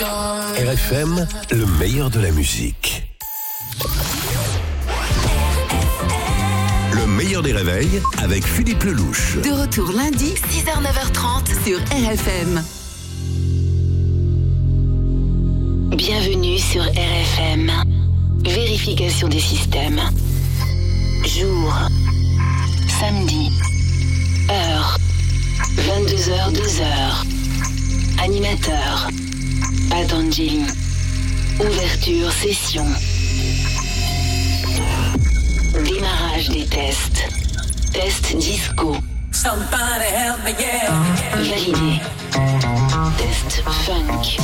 RFM, le meilleur de la musique. Le meilleur des réveils avec Philippe Lelouch. De retour lundi, 6h-9h30 sur RFM. Bienvenue sur RFM. Vérification des systèmes. Jour. Samedi. Heure. 22h, 12h. Animateur. Patanjali. Ouverture session. Démarrage des tests. Test disco. Somebody help me, yeah. Validé. Test funk.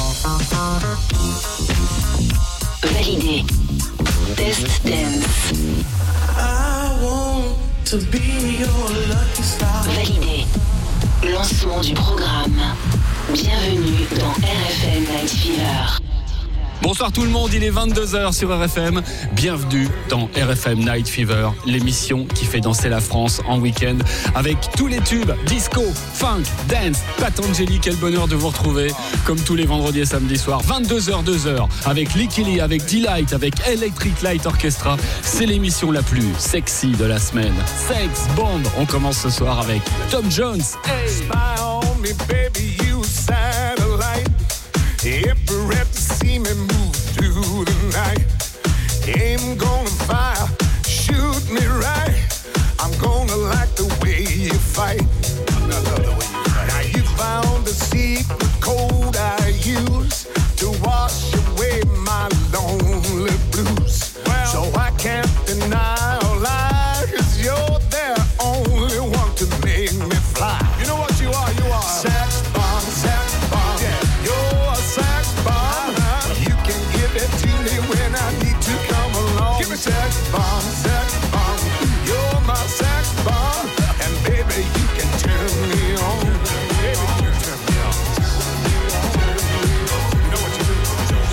Validé. Test dance. I want to be your lucky star. Validé. Lancement du programme. Bienvenue dans RFM Night Fever. Bonsoir tout le monde, il est 22h sur RFM. Bienvenue dans RFM Night Fever, l'émission qui fait danser la France en week-end avec tous les tubes, disco, funk, dance, Patanjali, quel bonheur de vous retrouver comme tous les vendredis et samedis soirs, 22h, 2h, avec Licky Lee, avec Delight, avec Electric Light Orchestra. C'est l'émission la plus sexy de la semaine. Sex Bomb, on commence ce soir avec Tom Jones. Hey. Smile on me, baby, you satellite. Every to see me move through the night. Aim gonna fire, shoot me right. I'm gonna like the way you fight. I love the way you fight. Now you found the secret code I use to wash away my lonely blues. Well, so I can't deny or lie, 'cause you're the only one to make me fly. You know what you are? You are sex bomb, sex bomb. Yeah, you're a sex bomb. You can give it to me when I need to come along. Give me sex bomb, sex bomb. You're my sex bomb, and baby you can turn me on. Baby you can turn me on. You know what you do?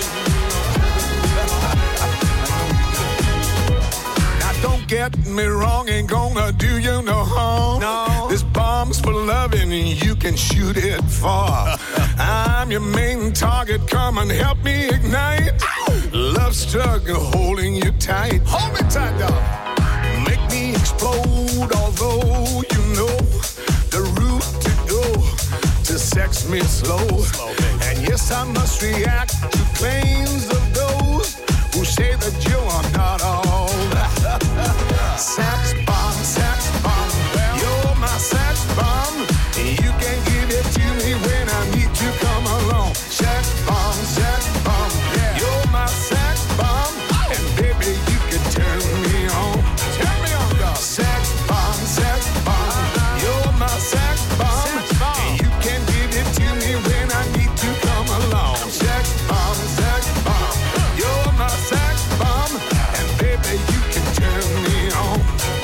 Now don't get me wrong, ain't gonna do you no harm. No. This bomb's for loving and you can shoot it far. I'm your main target, come and help me ignite. Love struggle holding you tight. Hold me tight, dog. Make me explode, although you know the route to go to sex me slow. And yes, I must react to claims of those who say that you are not all that. Sex bomb, sex bomb. You're my sex bomb. You can give it to me when I need to come along. Sex bomb, sex bomb. You're my sex bomb. And baby, you can turn me on. Turn me on, dog. Sex bomb, sex bomb. You're my sex bomb. And you can give it to me when I need to come along. Sex bomb, sex bomb. You're my sex bomb. And baby, you can turn me on.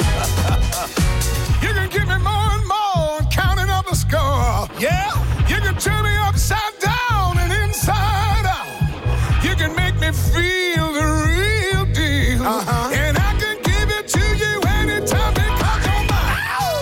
You can give me more and more, counting up the score. Yeah, you can turn me upside down and inside out. You can make me feel the real deal. And I can give it to you anytime because you're mine.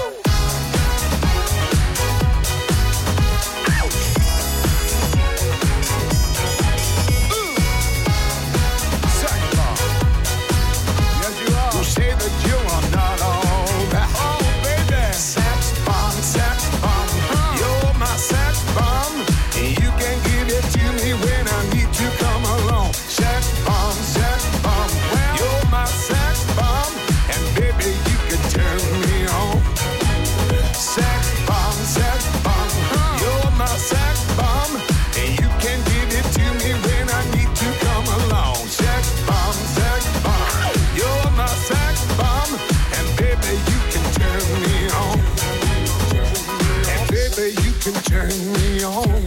Second bar. Yes, you are. Who say that you are not all that? Oh, baby. Sex bomb, sex bomb. You're my sex bomb. And you can give it to me when I need to come along. Sex bomb, sex bomb. You're my sex bomb. And baby, you can turn me on. Sex bomb, sex bomb. You're my sex bomb. And you can give it to me when I need to come along. Sex bomb, sex bomb. You're my sex bomb. And baby, you can turn me on. And baby, you can turn me on.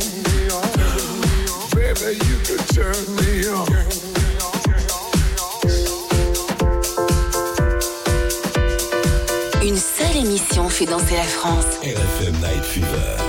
Baby, you can turn me on. Une seule émission fait danser la France. RFM Night Fever.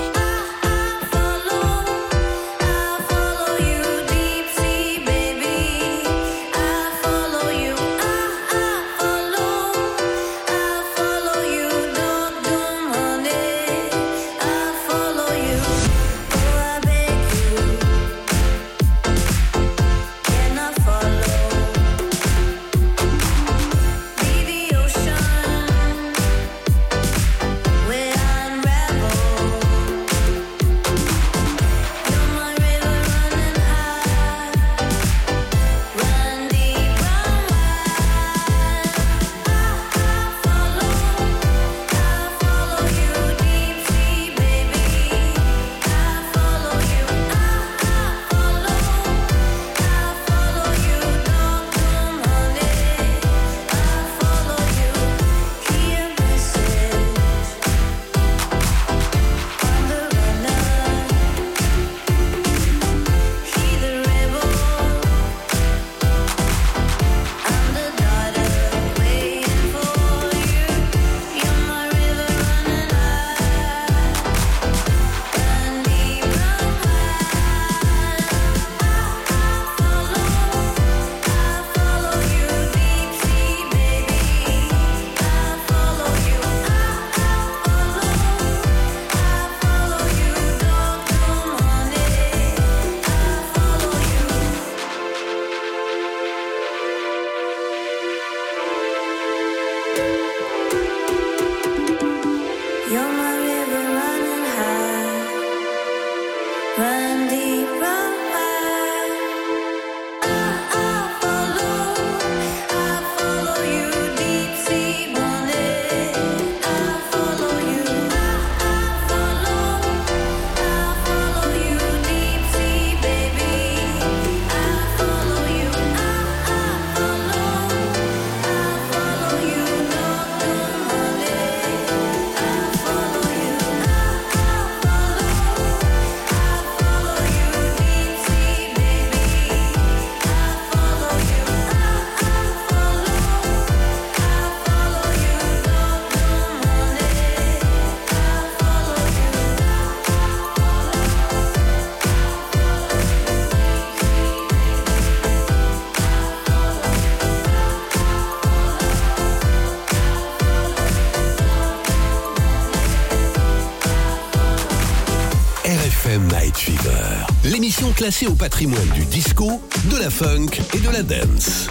l'émission classée au patrimoine du disco, de la funk et de la dance.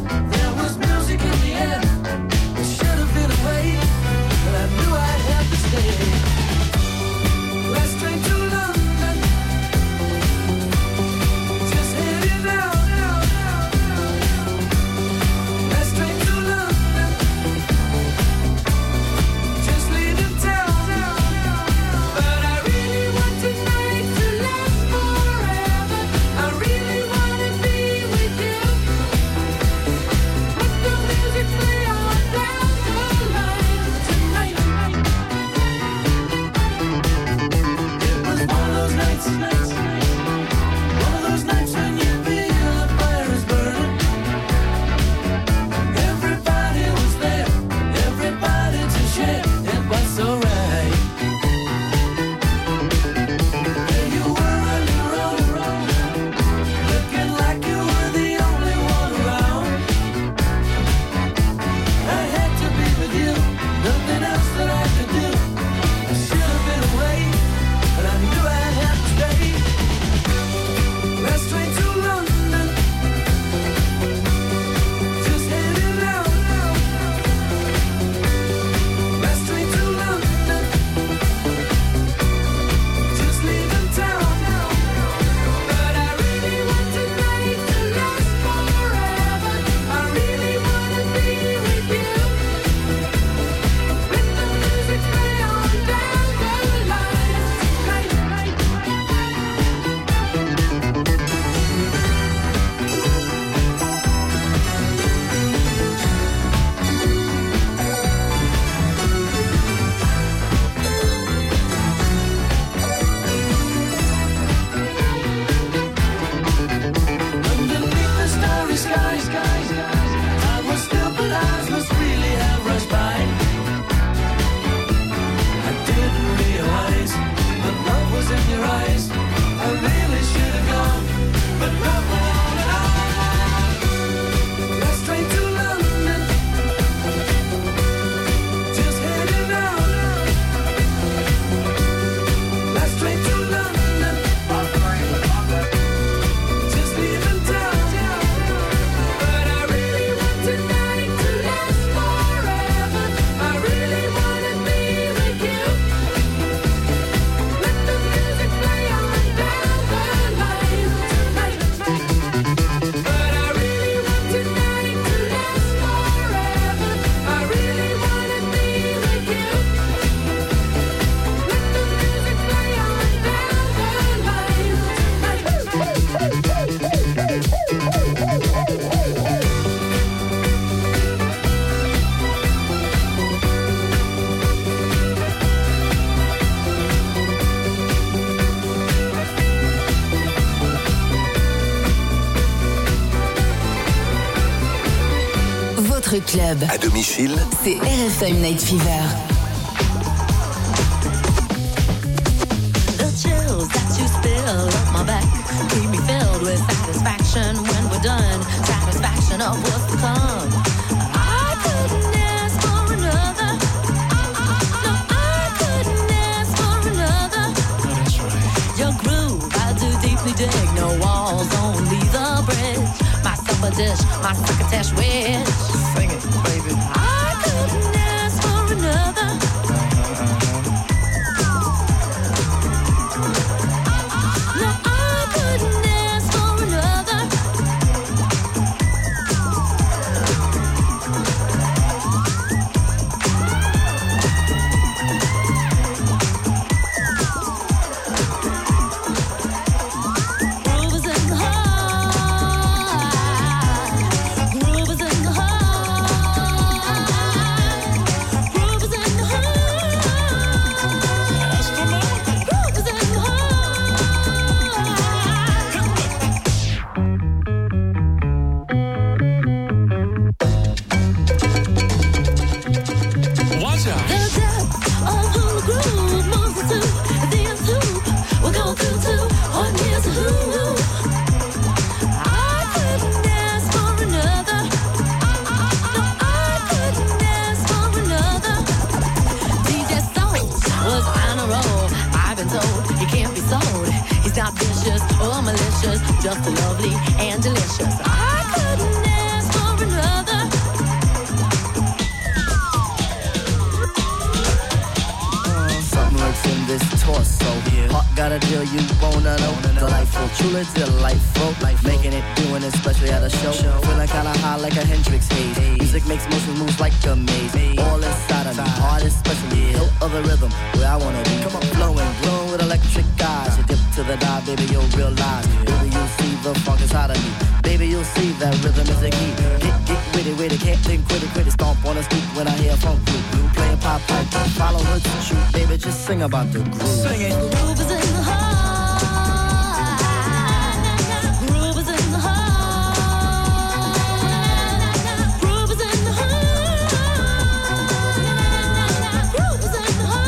There was music in the air. It should have been away, but I knew I'd have to votre club. À domicile, C'est RFM Night Fever. The chills that you spill up my back keep me filled with satisfaction when we're done. Satisfaction of what's to come. I couldn't ask for another. No, I couldn't ask for another. Oh, that's right. Your groove, I do deeply dig. No walls, only the bridge. My supper dish, my crocketesh wish. Sing it, baby. I couldn't ask for another. No, I couldn't ask for another. Groove is in the heart. Groove is in the heart. Groove is in the heart. Groove is in the heart. Watch out. The depth of who the groove moves us to. The end loop we're going through to. On here's a who. I couldn't ask for another. No, I couldn't ask for another. DJ Soul was on a roll. I've been told he can't be sold. He's not vicious or malicious, just lovely and delicious. I couldn't ask for another. Something lurks in this torso. Heart got a deal you wanna know. Delightful, truly delightful. Making it, doing it, especially at a show. Feeling kinda high like a Hendrix haze. Music makes motion moves like a maze. All inside of me, heart especially. No other rhythm where I wanna be. Come on, flowing, glowing with electric eyes. You dip to the dive, baby, you'll realize. Baby, you'll see the funk inside of me. Baby, you'll see that rhythm is the key. Get with it, can't think, quit it. Stomp on the street when I hear funk blue. Playing pop pipe, follow her to shoot. Baby, just sing about the groove. Sing it. Groove is in the heart. Groove is in the heart. Groove is in the heart. Groove is in the heart.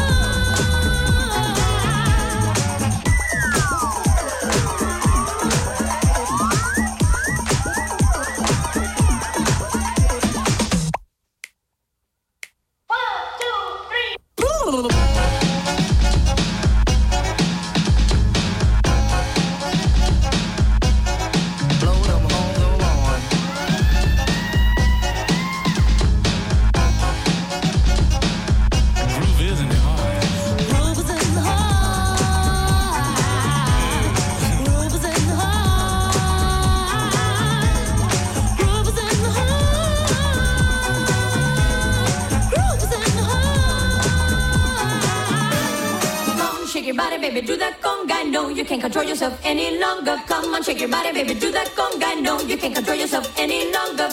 Blow them horns along. Groove is in the heart. Groove is in the heart. Groove is in the heart. Groove is in the heart. Groove is in the heart. Come on, shake your body, baby, do that conga. No, you can't control yourself any longer. Come on, shake your body, baby, do that conga. No, you can't control yourself any longer.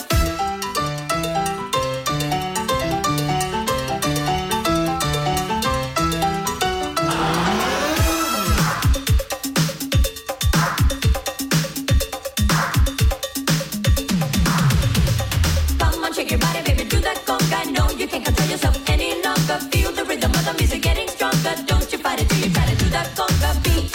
Come on, shake your body, baby, do that conga. No, you can't control yourself any longer. Feel the rhythm of the music getting stronger. Don't you fight it till you try to do that conga beat.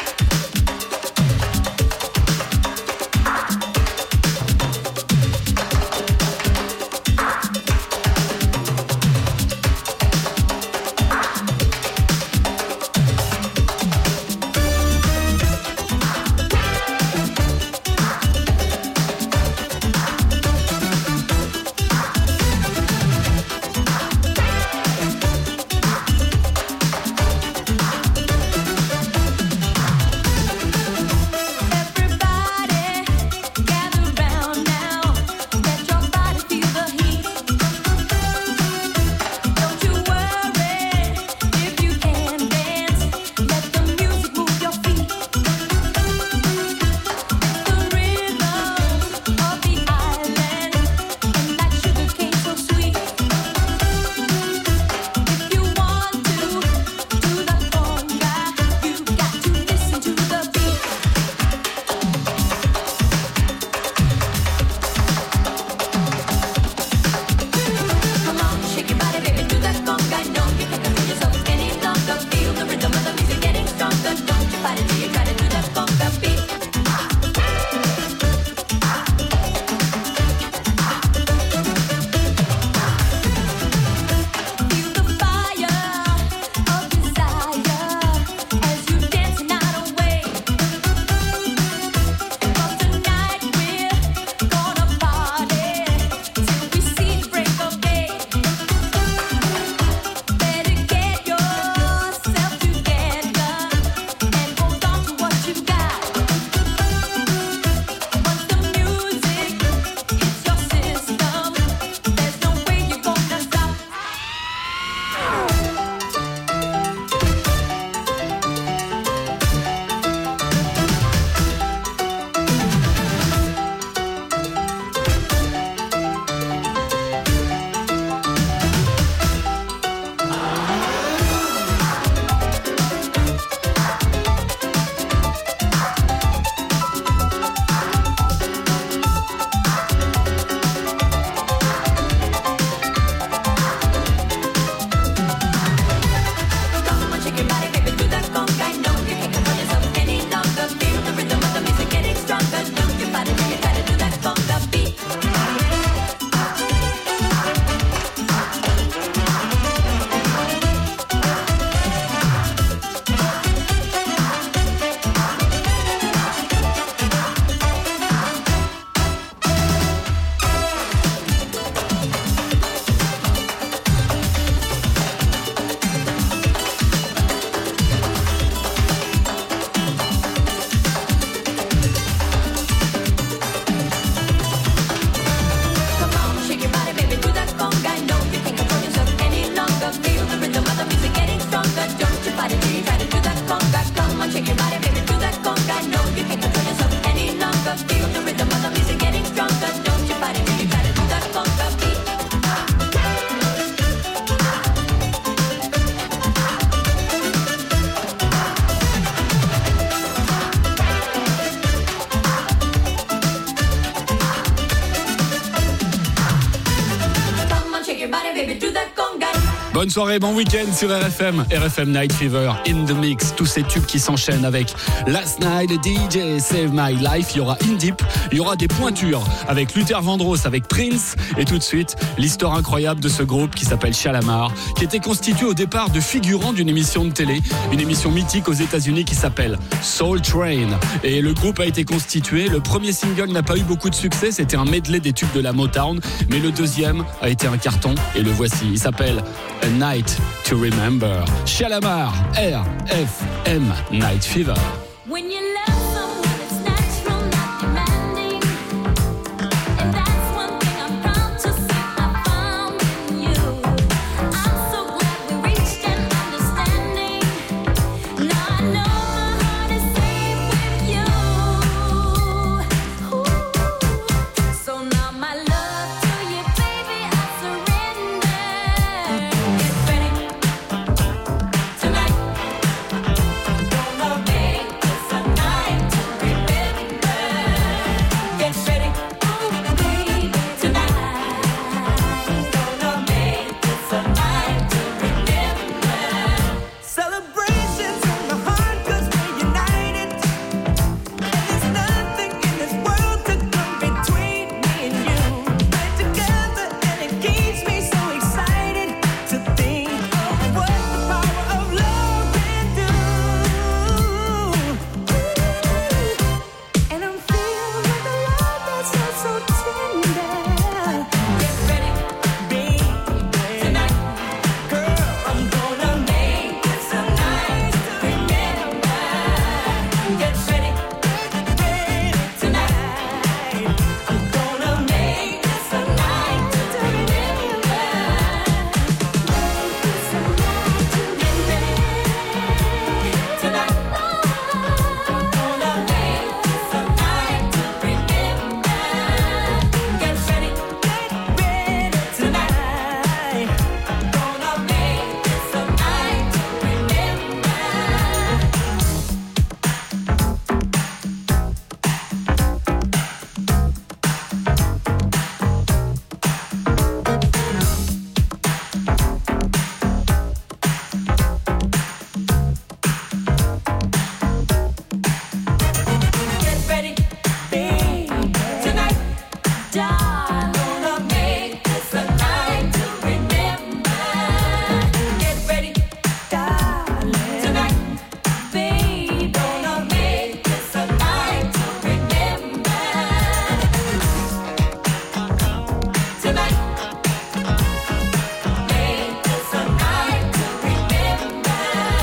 Bonne soirée, bon week-end sur RFM. RFM Night Fever, In The Mix. Tous ces tubes qui s'enchaînent avec Last Night, DJ Save My Life. Il y aura In Deep, il y aura des pointures avec Luther Vandross, avec Prince. Et tout de suite, l'histoire incroyable de ce groupe qui s'appelle Shalamar, qui était constitué au départ de figurants d'une émission de télé, une émission mythique aux États-Unis qui s'appelle Soul Train. Et le groupe a été constitué. Le premier single n'a pas eu beaucoup de succès, c'était un medley des tubes de la Motown. Mais le deuxième a été un carton et le voici. Il s'appelle A Night to Remember. Shalamar, RFM Night Fever. When you love someone, it's natural, not demanding. And that's one thing I'm proud to say I found in you. I'm so glad we reached an understanding. Now I know my heart is safe with you. Ooh. So now my love to you, baby, I surrender. Get ready tonight. Gonna make this a night to remember. Get ready, ooh, baby, tonight. Gonna make this a night to remember. Celebrations in the heart 'cause we're united. And there's nothing in this world to come between me and you. We're together and it keeps me so excited to think of what the power of love can do. And I'm feeling the love that's so tender. Get ready, Baby, tonight. girl, I'm gonna Make this a night to remember. Get ready tonight. I'm gonna Make this a night to remember. This a night to remember. Tonight. I'm gonna make this a night to remember. Get ready tonight. I'm gonna Make this a night to remember. Get ready tonight, darling. Gonna make this a night to remember. Get ready, darling. Tonight, baby. Gonna make this a night to remember. Tonight, make this a night to remember.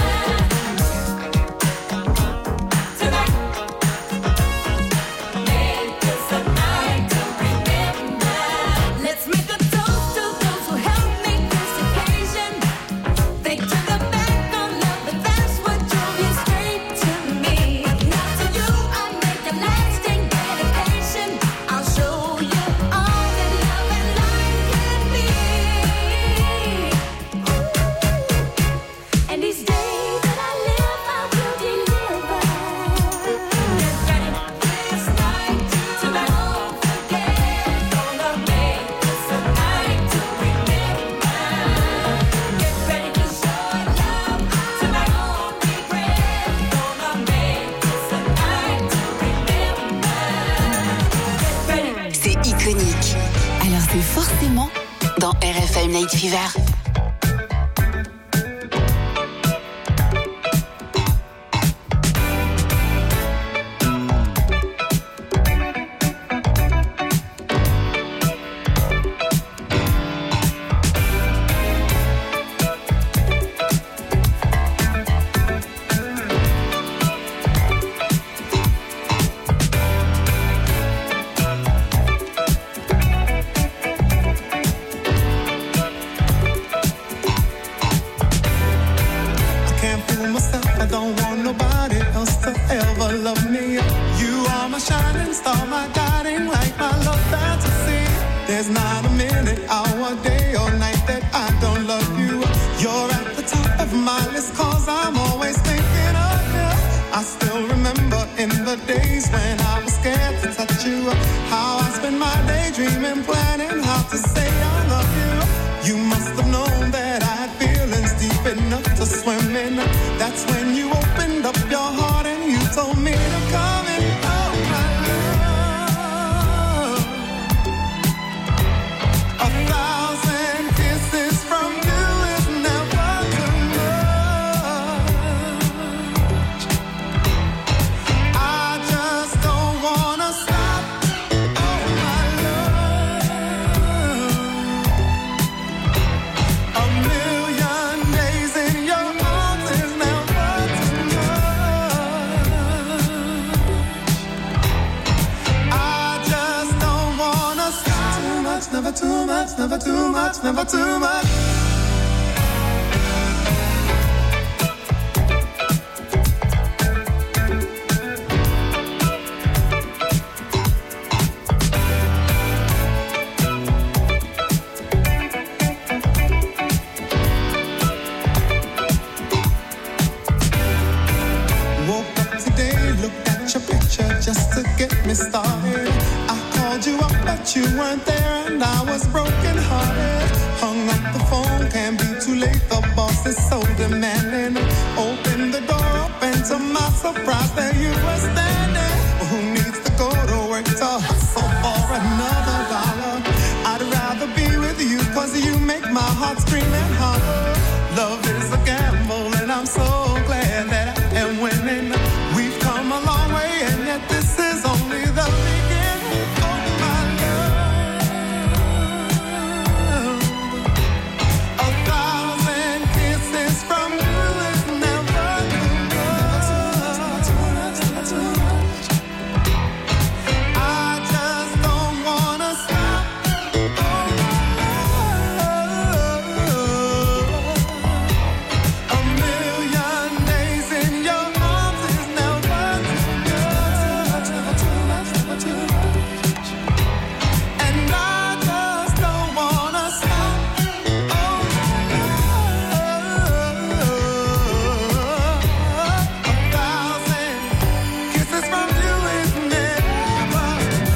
Tonight. Make this a night to remember. Let's make a toast to those who helped make this occasion. They took a back on love, but that's what drove you straight to me. Now to you, I make a lasting dedication. I'll show you all that love and life can be. And these days that I live, I will deliver. Get ready this night tonight. Don't forget, gonna make this a night to remember. Get ready to show love tonight. Don't regret, gonna make this a night to remember. Get ready. C'est iconique. Alors c'est forcément dans RFM Night Fever. I can't fool myself, I don't want nobody else to ever love me. You are my shining star, my guiding light, my love fantasy. There's not a minute, hour, day or night that I don't love you. You're at the top of my list, cause I'm always thinking of you. I still remember in the days when I was scared to touch you, how I spent my day dreaming, planning how to say I love you. You must have known that I'd be never too much. Just to get me started, I called you up, but you weren't there, and I was broken hearted. Hung up the phone, can't be too late. The boss is so demanding. Open the door up, and to my surprise, there you were standing. Who needs to go to work to hustle for another dollar? I'd rather be with you, 'cause you make my heart scream and holler. Love is a gamble, and I'm so glad that I am winning. We've come a long way, and yet this is only the beginning of my love. 1,000 kisses from you is never enough. I just don't wanna stop. A million days in your arms is never too much. And I just don't wanna stop. A 1,000 kisses from you is never.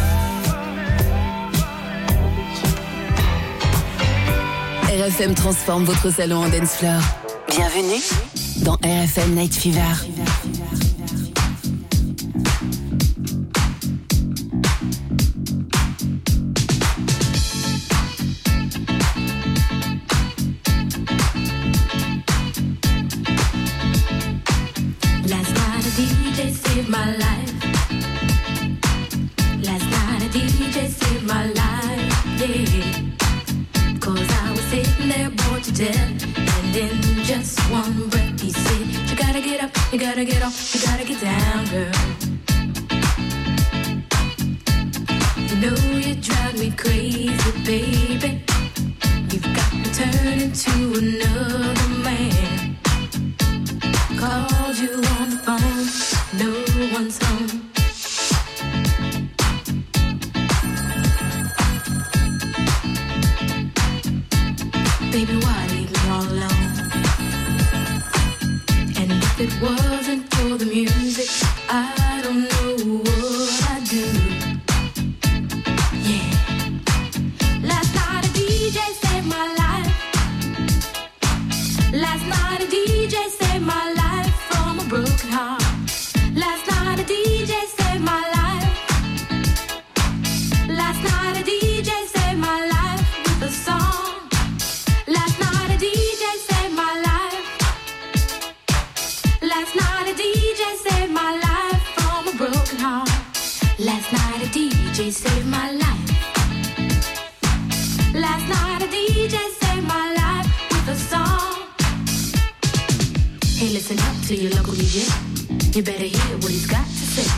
RFM transforme votre salon en dance floor. Bienvenue dans RFM Night Fever. Last night a DJ saved my life. Last night a DJ saved my life, yeah. 'Cause I was sitting there bored to death, and in just one breath he said, you gotta get up, you gotta get off, you gotta get down, girl. You know you drive me crazy, baby. You've got me turning to another man. Called you on the phone, no one's home. Baby, why leave me all alone? And if it wasn't for the music, I don't know what I'd do. Yeah. Last night a DJ saved my life. Last night a DJ saved my life from a broken heart. Last night a DJ saved my life. Last night a DJ saved my life with a song. Last night a DJ saved my life. Last night a DJ saved my life from a broken heart. Last night a DJ saved my life. Last night a DJ saved my life with a song. Hey, listen up to your local DJ. You better hear what he's got to say.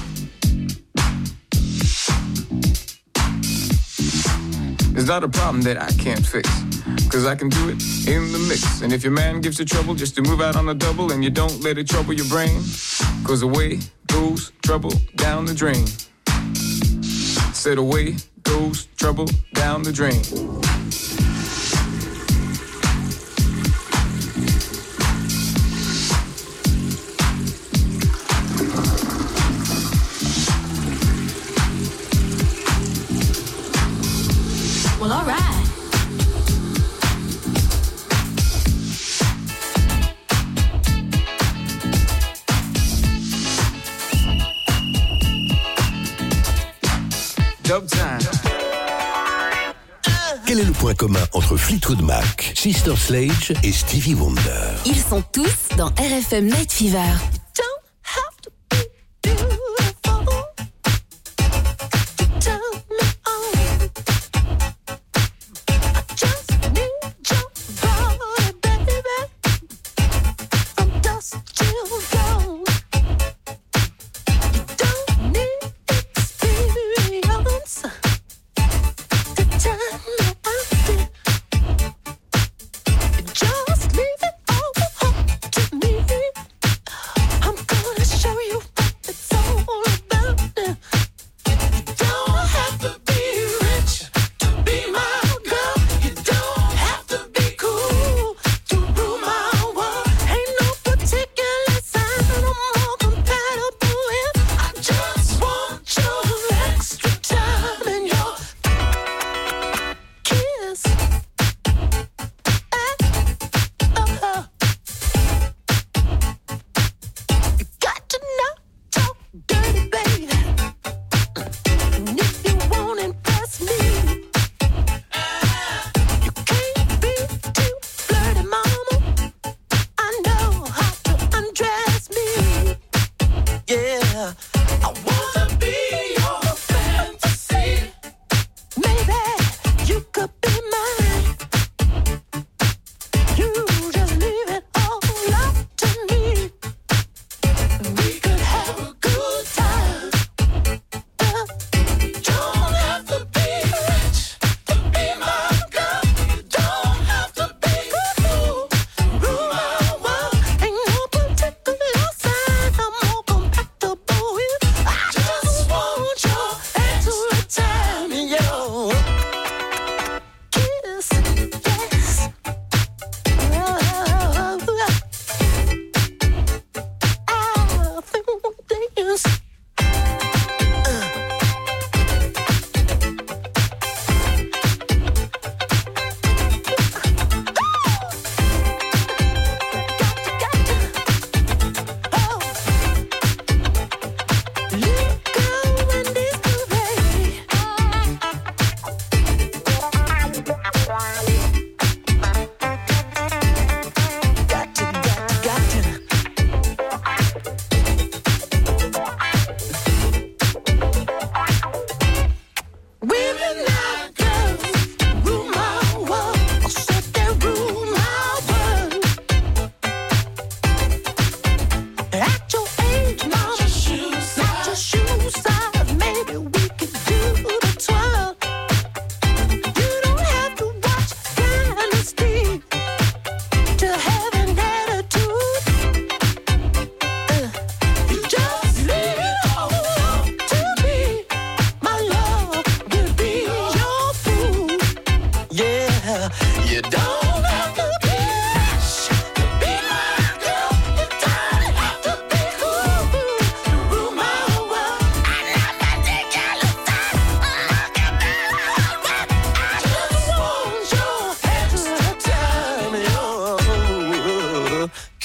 It's not a problem that I can't fix, 'cause I can do it in the mix. And if your man gives you trouble just to move out on the double, and you don't let it trouble your brain, 'cause away goes trouble down the drain. Said away goes trouble down the drain. Well, all right. Dub time. Quel est le point commun entre Fleetwood Mac, Sister Sledge et Stevie Wonder? Ils sont tous dans RFM Night Fever. Don't have to be beautiful to turn me on. I just need your body, baby, from dusk till dawn. You don't need experience to turn me on.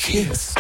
Kiss.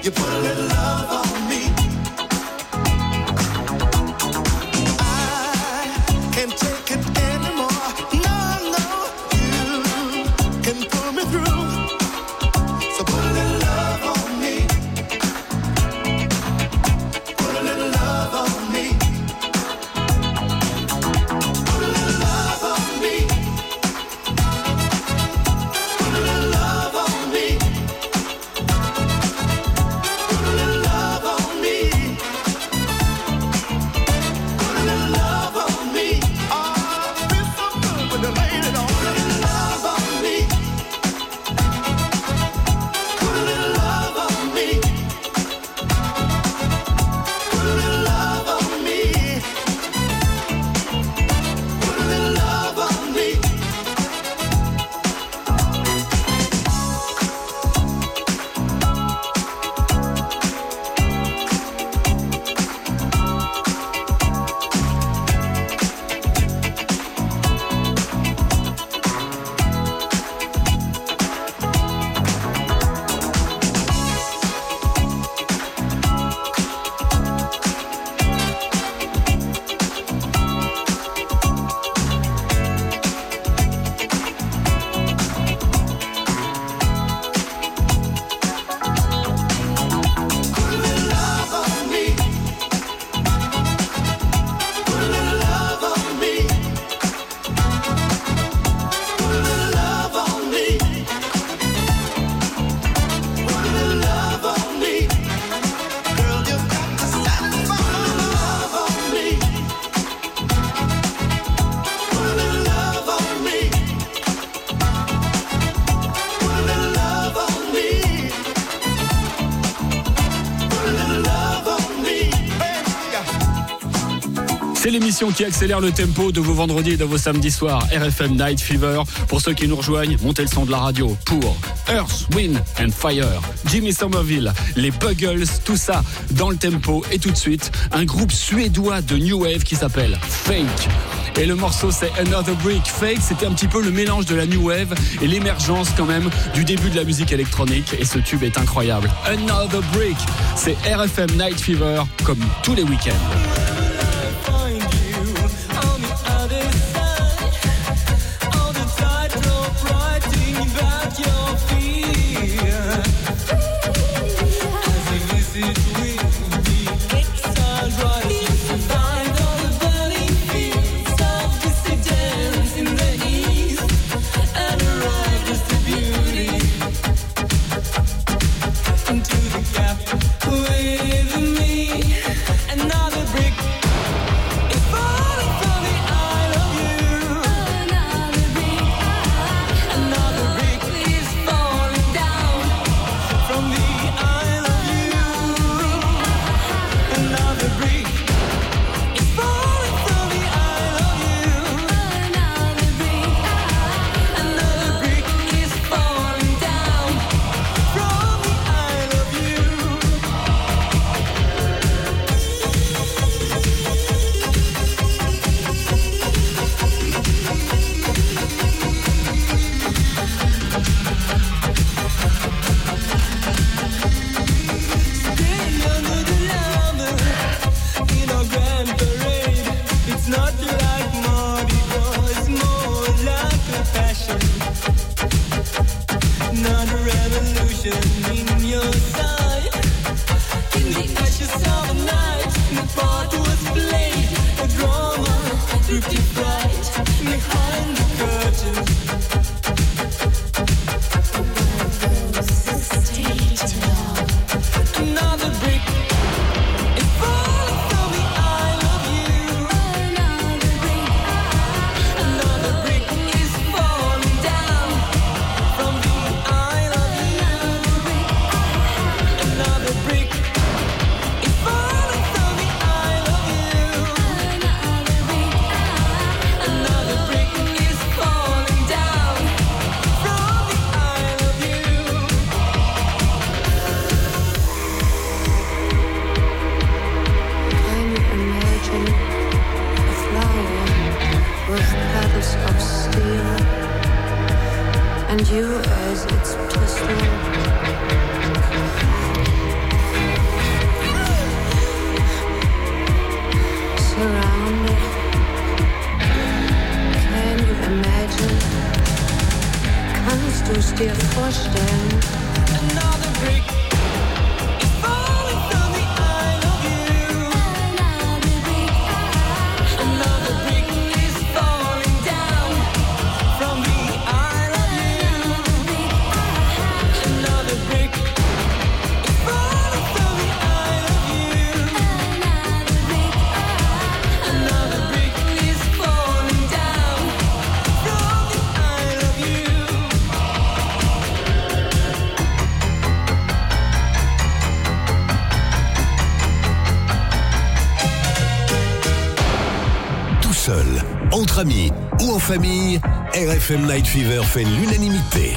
You put a little love on me. I can't take it anymore. No, no, you can pull me through. So put a little love on me. Put a little love on me. Put a little love on me. Put a little love on me. Put a little love on me. Put a little love on me. Oh, it feels so good when you lay it on. Put a little love on me. Put a little love on me. Put a little love on me. Put a little love on me. C'est l'émission qui accélère le tempo de vos vendredis et de vos samedis soirs. RFM Night Fever. Pour ceux qui nous rejoignent, montez le son de la radio pour Earth, Wind and Fire, Jimmy Somerville, les Buggles, tout ça dans le tempo. Et tout de suite, un groupe suédois de New Wave qui s'appelle Fake. Et le morceau c'est Another Brick. Fake, c'était un petit peu le mélange de la New Wave et l'émergence quand même du début de la musique électronique. Et ce tube est incroyable. Another Brick, c'est RFM Night Fever comme tous les week-ends. Another brick is falling from the eye of you. Another brick is falling down from the eye of you. Another brick is falling from the eye of you. Another brick is falling down from the eye of you. Stay under the lamp in our grand parade. It's not like Mardi Gras, it's more like a passion. Not a revolution in your side. In the ashes of the night, the part was played. A drama, pretty bright behind the curtain. Another brick is falling from the eye of you. Another brick is falling down from the eye of you. Another brick is falling from the eye of you. Another brick is falling down from the eye of you. Can you imagine a flower with petals of steel and you as its pistil? entre amis ou en famille, RFM Night Fever fait l'unanimité.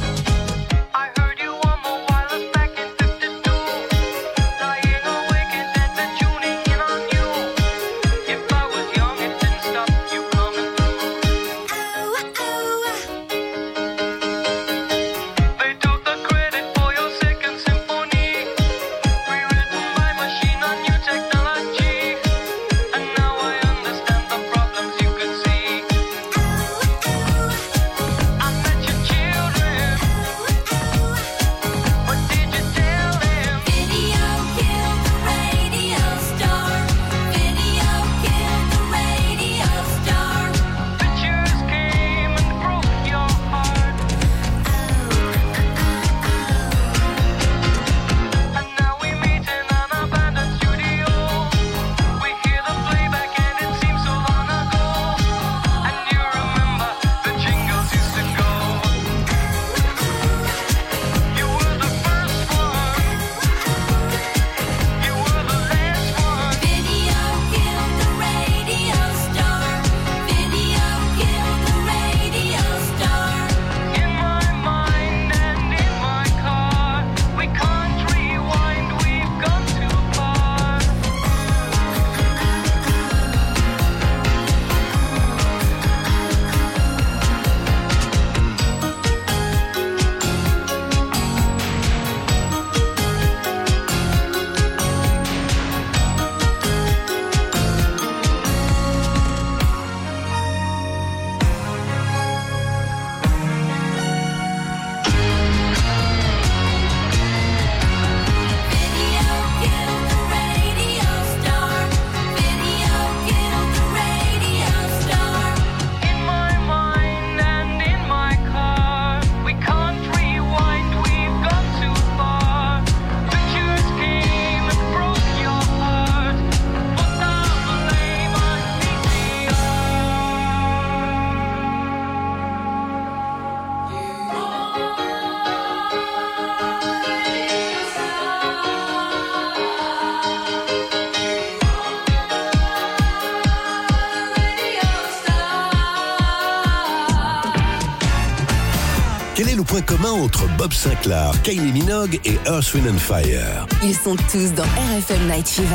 Quel est le point commun entre Bob Sinclair, Kylie Minogue et Earth, Wind & Fire? Ils sont tous dans RFM Night Fever.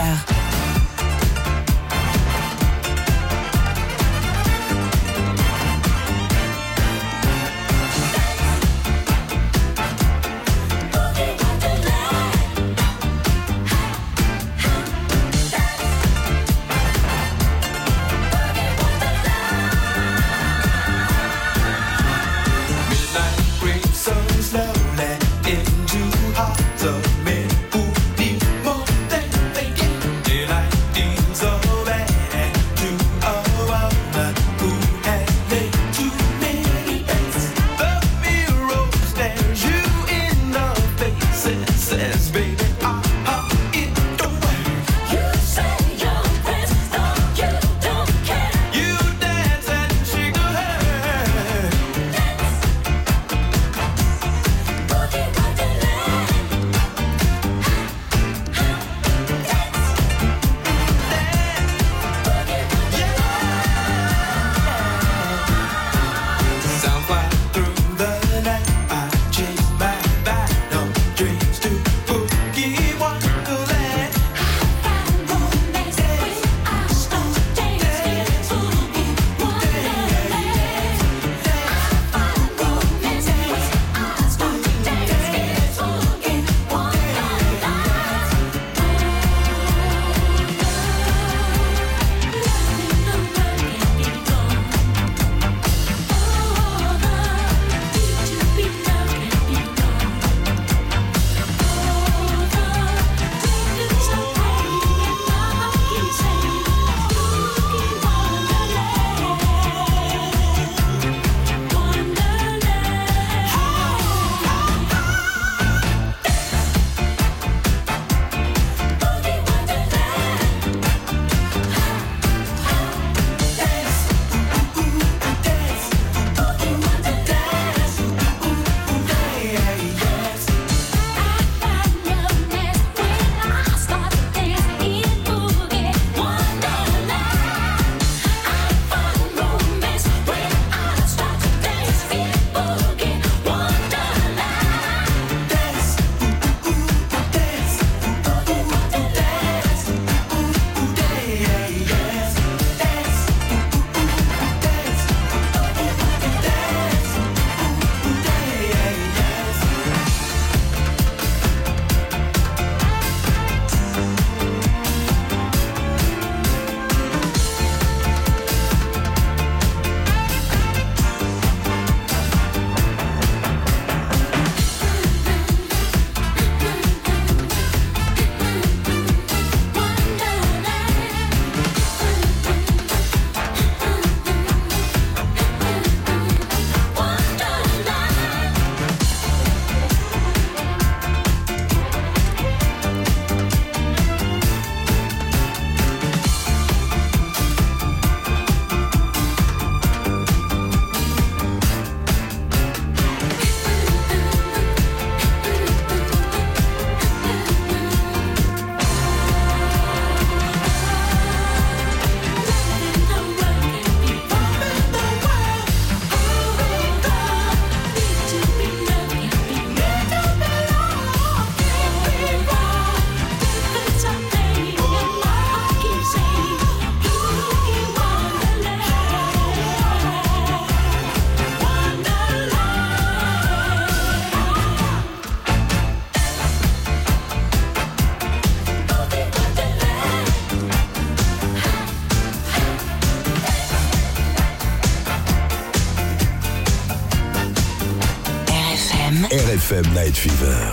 Into hearts of men who need more than they get. Daylight RFM Night Fever.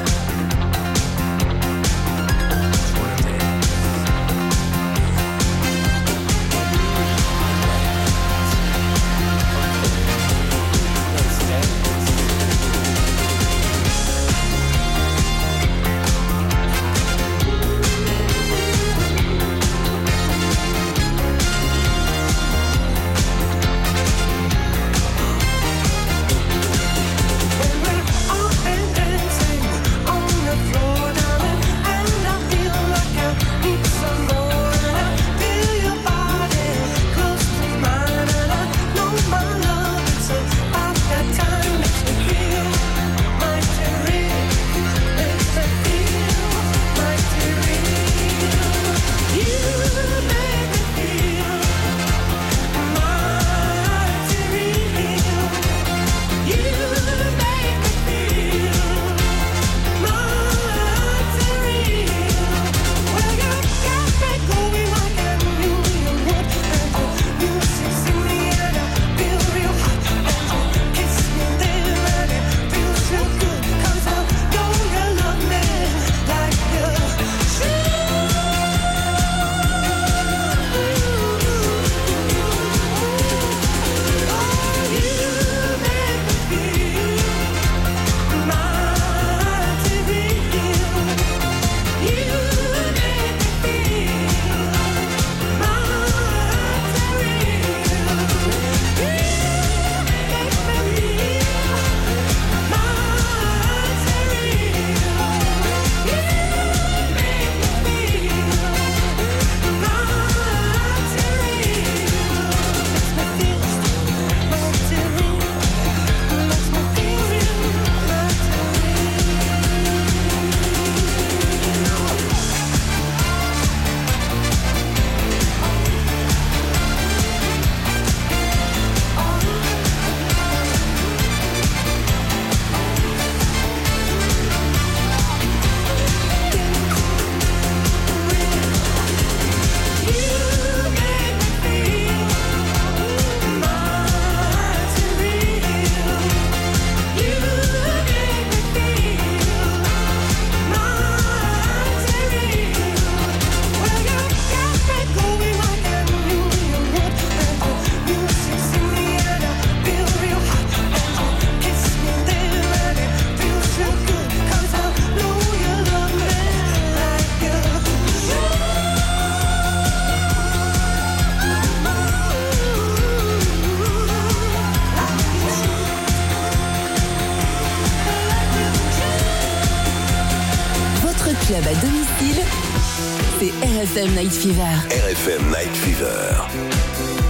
Club à domicile, c'est RFM Night Fever. RFM Night Fever.